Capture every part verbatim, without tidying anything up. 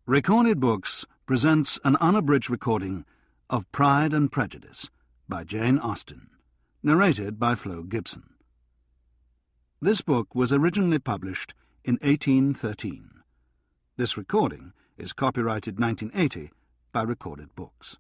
Recorded Books presents an unabridged recording of Pride and Prejudice by Jane Austen, narrated by Flo Gibson. This book was originally published in eighteen thirteen. This recording is copyrighted nineteen eighty by Recorded Books.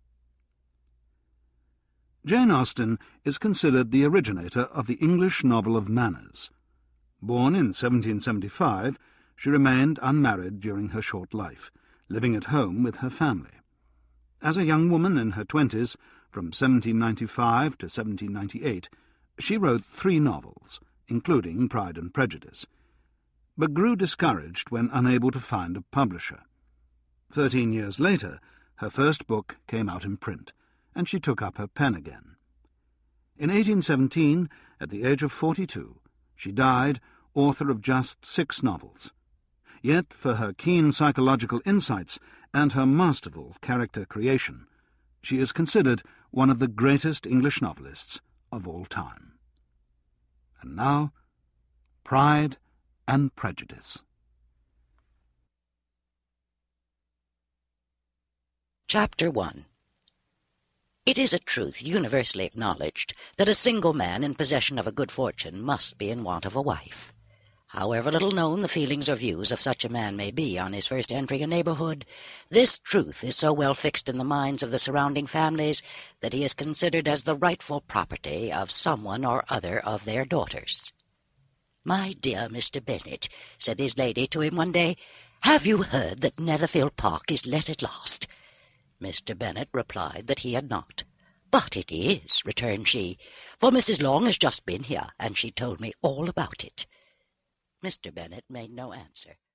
Jane Austen is considered the originator of the English novel of manners. Born in seventeen seventy-five, she remained unmarried during her short life, living at home with her family. As a young woman in her twenties, from seventeen ninety-five to seventeen ninety-eight, she wrote three novels, including Pride and Prejudice, but grew discouraged when unable to find a publisher. Thirteen years later, her first book came out in print, and she took up her pen again. In eighteen seventeen, at the age of forty-two, she died, author of just six novels. Yet, for her keen psychological insights and her masterful character creation, she is considered one of the greatest English novelists of all time. And now, Pride and Prejudice. Chapter one. It is a truth universally acknowledged that a single man in possession of a good fortune must be in want of a wife. However little known the feelings or views of such a man may be on his first entering a neighborhood, this truth is so well fixed in the minds of the surrounding families that he is considered as the rightful property of someone or other of their daughters. "My dear Mister Bennet," said his lady to him one day, "have you heard that Netherfield Park is let at last?" Mister Bennet replied that he had not. "But it is," returned she, "for Missus Long has just been here, and she told me all about it." Mister Bennet made no answer.